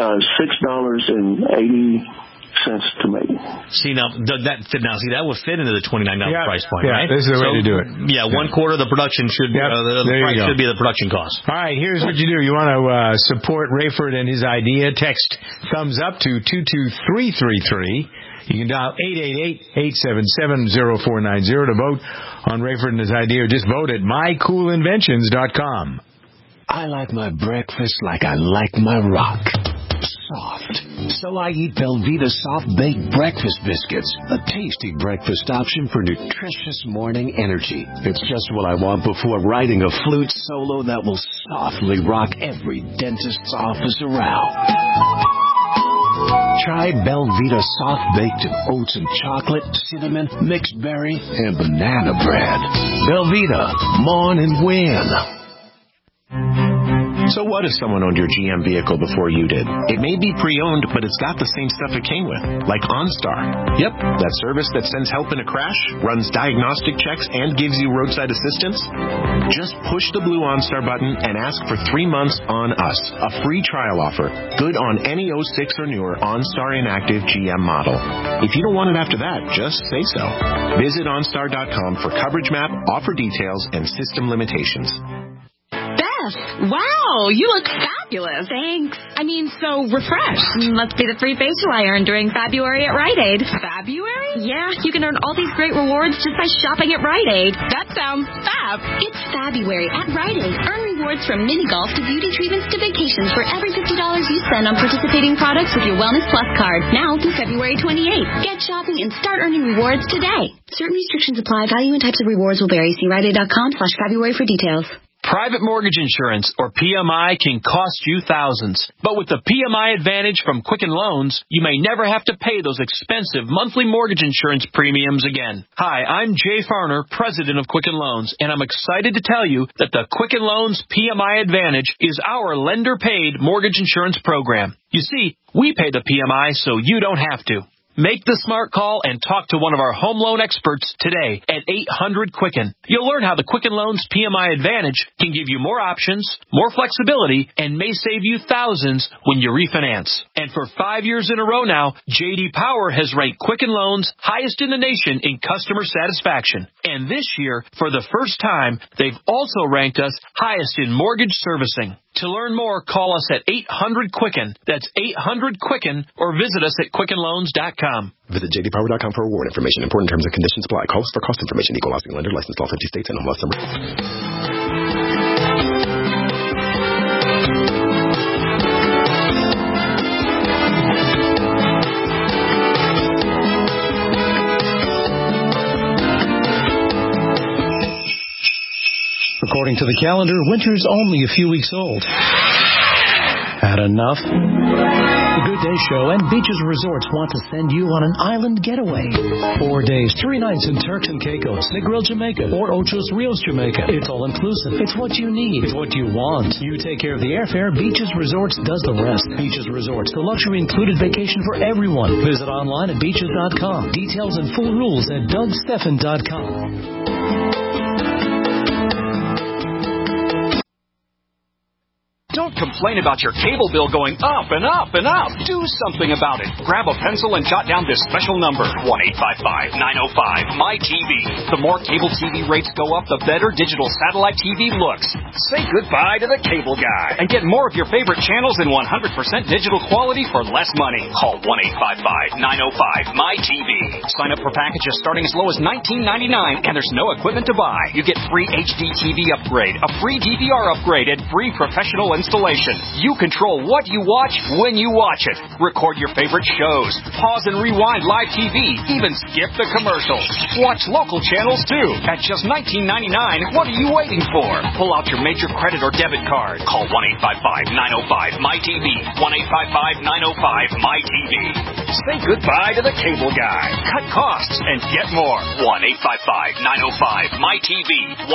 $6.80 to make. See, now, Doug, that would fit into the $29 price point, right? This is the way to do it. Yeah, one quarter of the production should be the price should be the production cost. All right, here's what you do. You want to support Rayford and his idea. Text thumbs up to 22333. You can dial 888-877-0490 to vote on Rayford and his idea, or just vote at mycoolinventions.com. I like my breakfast like I like my rock. Soft. So I eat Belvita Soft Baked Breakfast Biscuits, a tasty breakfast option for nutritious morning energy. It's just what I want before writing a flute solo that will softly rock every dentist's office around. Try Belvita Soft Baked Oats and Chocolate, Cinnamon, Mixed Berry, and Banana Bread. Belvita, mourn and win. So what if someone owned your GM vehicle before you did? It may be pre-owned, but it's got the same stuff it came with, like OnStar. Yep, that service that sends help in a crash, runs diagnostic checks, and gives you roadside assistance. Just push the blue OnStar button and ask for 3 months on us, a free trial offer, good on any 06 or newer OnStar Inactive GM model. If you don't want it after that, just say so. Visit OnStar.com for coverage map, offer details, and system limitations. Wow, you look fabulous. Thanks. I mean, so refreshed. Must be the free facial I earned during February at Rite Aid. February? Yeah, you can earn all these great rewards just by shopping at Rite Aid. That sounds fab. It's February at Rite Aid. Earn rewards from mini golf to beauty treatments to vacations for every $50 you spend on participating products with your Wellness Plus card. Now through February 28th. Get shopping and start earning rewards today. Certain restrictions apply. Value and types of rewards will vary. See RiteAid.com/February for details. Private mortgage insurance, or PMI, can cost you thousands. But with the PMI Advantage from Quicken Loans, you may never have to pay those expensive monthly mortgage insurance premiums again. Hi, I'm Jay Farner, president of Quicken Loans, and I'm excited to tell you that the Quicken Loans PMI Advantage is our lender-paid mortgage insurance program. You see, we pay the PMI so you don't have to. Make the smart call and talk to one of our home loan experts today at 800-QUICKEN. You'll learn how the Quicken Loans PMI Advantage can give you more options, more flexibility, and may save you thousands when you refinance. And for 5 years in a row now, J.D. Power has ranked Quicken Loans highest in the nation in customer satisfaction. And this year, for the first time, they've also ranked us highest in mortgage servicing. To learn more, call us at 800-QUICKEN. That's 800-QUICKEN, or visit us at QuickenLoans.com. Visit jdpower.com for award information. Important terms and conditions apply. Call us for cost information. Equal housing lender. Licensed all 50 states and MLS number. According to the calendar, winter's only a few weeks old. Had enough? The Good Day Show and Beaches Resorts want to send you on an island getaway. 4 days, 3 nights in Turks and Caicos, Negril, Jamaica, or Ochos Rios, Jamaica. It's all inclusive. It's what you need. It's what you want. You take care of the airfare. Beaches Resorts does the rest. Beaches Resorts, the luxury included vacation for everyone. Visit online at beaches.com. Details and full rules at DougSteffen.com. Don't complain about your cable bill going up and up and up. Do something about it. Grab a pencil and jot down this special number, 1-855-905-MY-TV. The more cable TV rates go up, the better digital satellite TV looks. Say goodbye to the cable guy and get more of your favorite channels in 100% digital quality for less money. Call 1-855-905-MY-TV. Sign up for packages starting as low as $19.99, and there's no equipment to buy. You get free HD TV upgrade, a free DVR upgrade, and free professional installation. You control what you watch when you watch it. Record your favorite shows. Pause and rewind live TV. Even skip the commercials. Watch local channels too. At just $19.99, what are you waiting for? Pull out your major credit or debit card. Call 1-855-905-MY-TV. 1-855-905-MY-TV. Say goodbye to the cable guy. Cut costs and get more. 1-855-905-MY-TV.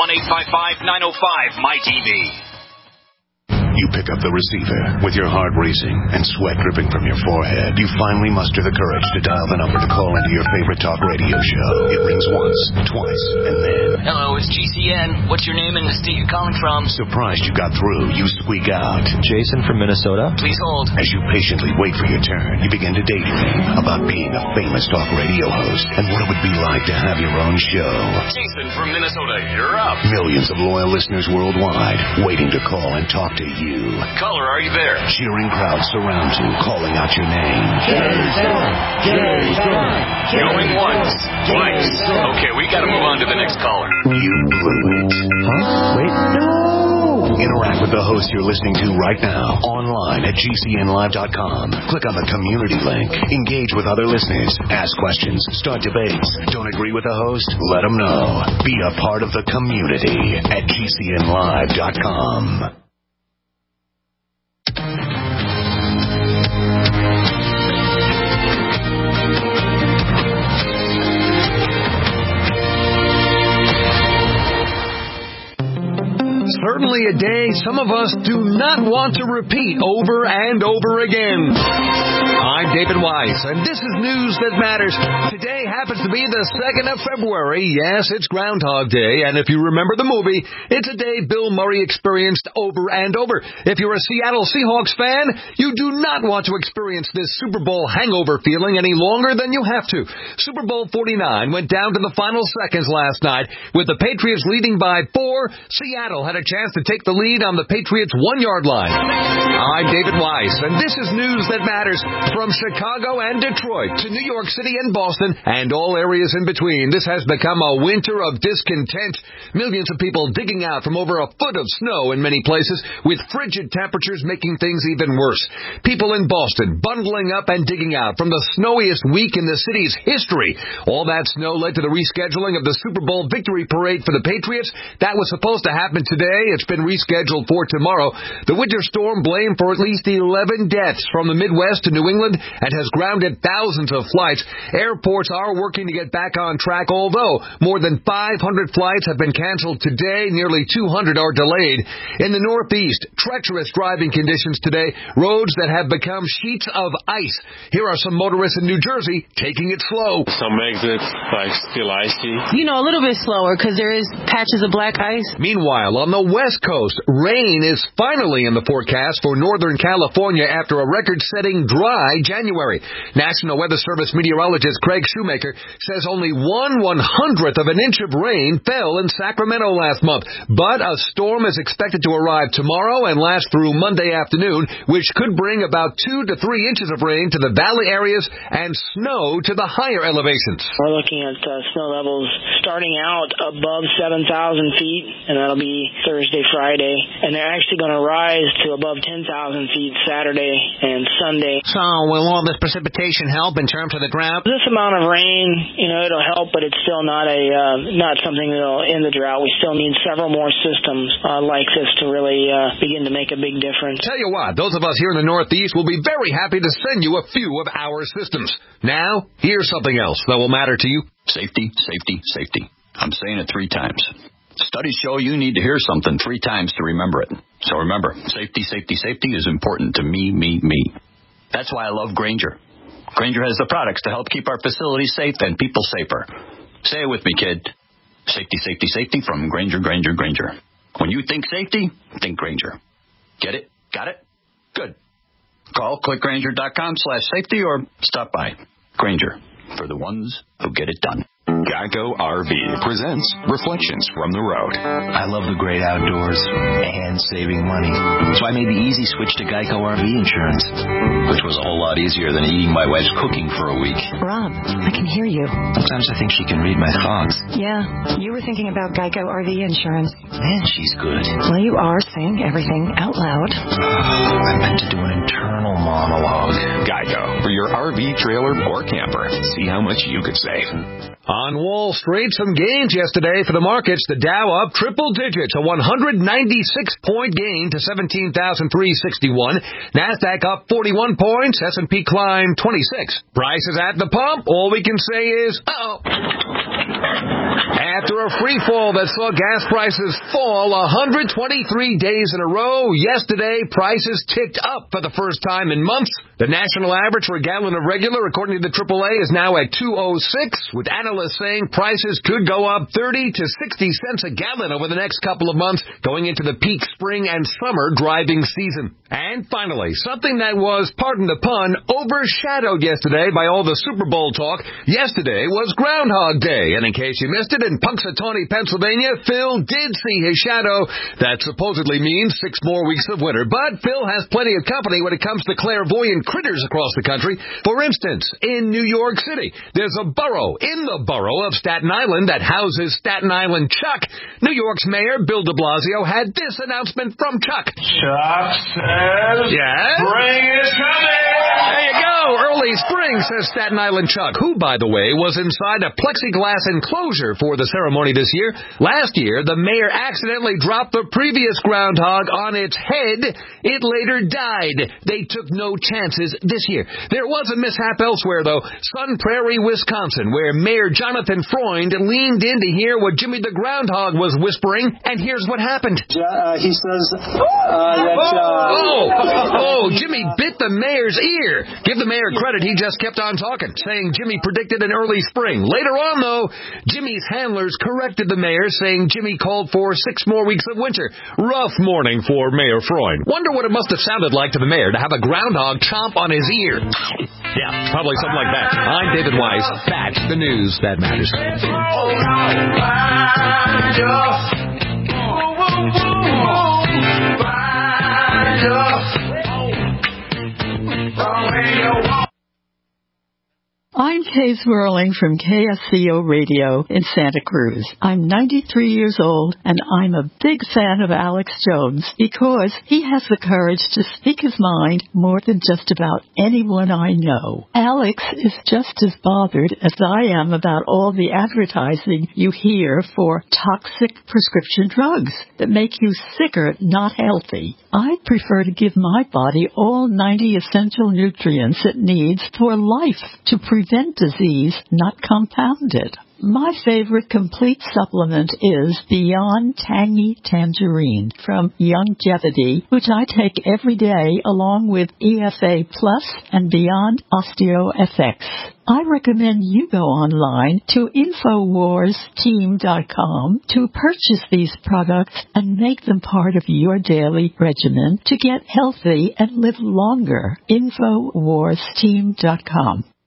1-855-905-MY-TV. You pick up the receiver with your heart racing and sweat dripping from your forehead. You finally muster the courage to dial the number to call into your favorite talk radio show. It rings once, twice, and then... Hello, it's GCN. What's your name and the state you're calling from? Surprised you got through, you squeak out. Jason from Minnesota. Please hold. As you patiently wait for your turn, you begin to daydream about being a famous talk radio host and what it would be like to have your own show. Jason from Minnesota, you're up. Millions of loyal listeners worldwide waiting to call and talk to you. Caller, are you there? Cheering crowds surround you, calling out your name. Jason! Going once, twice. Okay, we gotta move on to the next caller. You blew it. Huh? Wait, no! Interact with the host you're listening to right now, online at GCNlive.com. Click on the community link. Engage with other listeners. Ask questions. Start debates. Don't agree with the host? Let them know. Be a part of the community at GCNlive.com. Certainly a day some of us do not want to repeat over and over again. I'm David Weiss, and this is News That Matters. Today happens to be the 2nd of February. Yes, it's Groundhog Day, and if you remember the movie, it's a day Bill Murray experienced over and over. If you're a Seattle Seahawks fan, you do not want to experience this Super Bowl hangover feeling any longer than you have to. Super Bowl 49 went down to the final seconds last night. With the Patriots leading by 4, Seattle had a chance to take the lead on the Patriots' 1-yard line. I'm David Weiss, and this is News That Matters from Chicago and Detroit to New York City and Boston and all areas in between, this has become a winter of discontent. Millions of people digging out from over a foot of snow in many places, with frigid temperatures making things even worse. People in Boston bundling up and digging out from the snowiest week in the city's history. All that snow led to the rescheduling of the Super Bowl victory parade for the Patriots. That was supposed to happen today. It's been rescheduled for tomorrow. The winter storm blamed for at least 11 deaths from the Midwest to New England and has grounded thousands of flights. Airports are working to get back on track, although more than 500 flights have been canceled today. Nearly 200 are delayed. In the Northeast, treacherous driving conditions today, roads that have become sheets of ice. Here are some motorists in New Jersey taking it slow. Some exits, still icy. A little bit slower because there is patches of black ice. Meanwhile, on the West Coast, rain is finally in the forecast for Northern California after a record-setting dry January. National Weather Service meteorologist Craig Shoemaker says only 1/100th of an inch of rain fell in Sacramento last month, but a storm is expected to arrive tomorrow and last through Monday afternoon, which could bring about 2 to 3 inches of rain to the valley areas and snow to the higher elevations. We're looking at snow levels starting out above 7,000 feet, and that'll be Thursday, Friday, and they're actually going to rise to above 10,000 feet Saturday and Sunday. So will all this precipitation help in terms of the drought? This amount of rain, it'll help, but it's still not something that'll end the drought. We still need several more systems like this to really begin to make a big difference. Tell you what, those of us here in the Northeast will be very happy to send you a few of our systems. Now, here's something else that will matter to you. Safety, safety, safety. I'm saying it 3 times. Studies show you need to hear something 3 times to remember it. So remember, safety, safety, safety is important to me. That's why I love Grainger. Grainger has the products to help keep our facilities safe and people safer. Say it with me, kid. Safety, safety, safety from Grainger, Grainger, Grainger. When you think safety, think Grainger. Get it? Got it? Good. Call clickgrainger.com/safety or stop by. Grainger, for the ones who get it done. Geico RV presents Reflections from the Road. I love the great outdoors and saving money, so I made the easy switch to Geico RV insurance, which was a whole lot easier than eating my wife's cooking for a week. Rob, I can hear you. Sometimes I think she can read my thoughts. Yeah, you were thinking about Geico RV insurance. Man, she's good. Well, you are saying everything out loud. I meant to do an internal monologue. Geico, for your RV, trailer, or camper. See how much you could save. On Wall Street, some gains yesterday for the markets. The Dow up triple digits, a 196-point gain to 17,361. NASDAQ up 41 points. S&P climbed 26. Prices at the pump, all we can say is, uh-oh. After a free fall that saw gas prices fall 123 days in a row, yesterday prices ticked up for the first time in months. The national average for a gallon of regular, according to the AAA, is now at $2.06, with analysts saying prices could go up 30 to 60 cents a gallon over the next couple of months, going into the peak spring and summer driving season. And finally, something that was, pardon the pun, overshadowed yesterday by all the Super Bowl talk. Yesterday was Groundhog Day, and in case you missed it, in Punxsutawney, Pennsylvania, Phil did see his shadow. That supposedly means 6 more weeks of winter, but Phil has plenty of company when it comes to clairvoyant critters across the country. For instance, in New York City, there's a borough in the borough of Staten Island that houses Staten Island Chuck. New York's mayor, Bill de Blasio, had this announcement from Chuck. Chuck says, yes? Spring is coming! There you go! Early spring, says Staten Island Chuck, who, by the way, was inside a plexiglass enclosure for the ceremony this year. Last year, the mayor accidentally dropped the previous groundhog on its head. It later died. They took no chances this year. There was a mishap elsewhere, though. Sun Prairie, Wisconsin, where Mayor Jonathan Freund leaned in to hear what Jimmy the Groundhog was whispering, and here's what happened. He says Jimmy bit the mayor's ear. Give the mayor credit, he just kept on talking, saying Jimmy predicted an early spring. Later on, though, Jimmy's handlers corrected the mayor, saying Jimmy called for 6 more weeks of winter. Rough morning for Mayor Freund. Wonder what it must have sounded like to the mayor to have a groundhog chomp on his ear. Yeah, probably something like that. I'm David Weiss. That's the news that matters. I'm Kay Swirling from KSCO Radio in Santa Cruz. I'm 93 years old, and I'm a big fan of Alex Jones because he has the courage to speak his mind more than just about anyone I know. Alex is just as bothered as I am about all the advertising you hear for toxic prescription drugs that make you sicker, not healthy. I prefer to give my body all 90 essential nutrients it needs for life to prevent disease, not compound it. My favorite complete supplement is Beyond Tangy Tangerine from Youngevity, which I take every day along with EFA Plus and Beyond OsteoFX. I recommend you go online to InfoWarsTeam.com to purchase these products and make them part of your daily regimen to get healthy and live longer. InfoWarsTeam.com.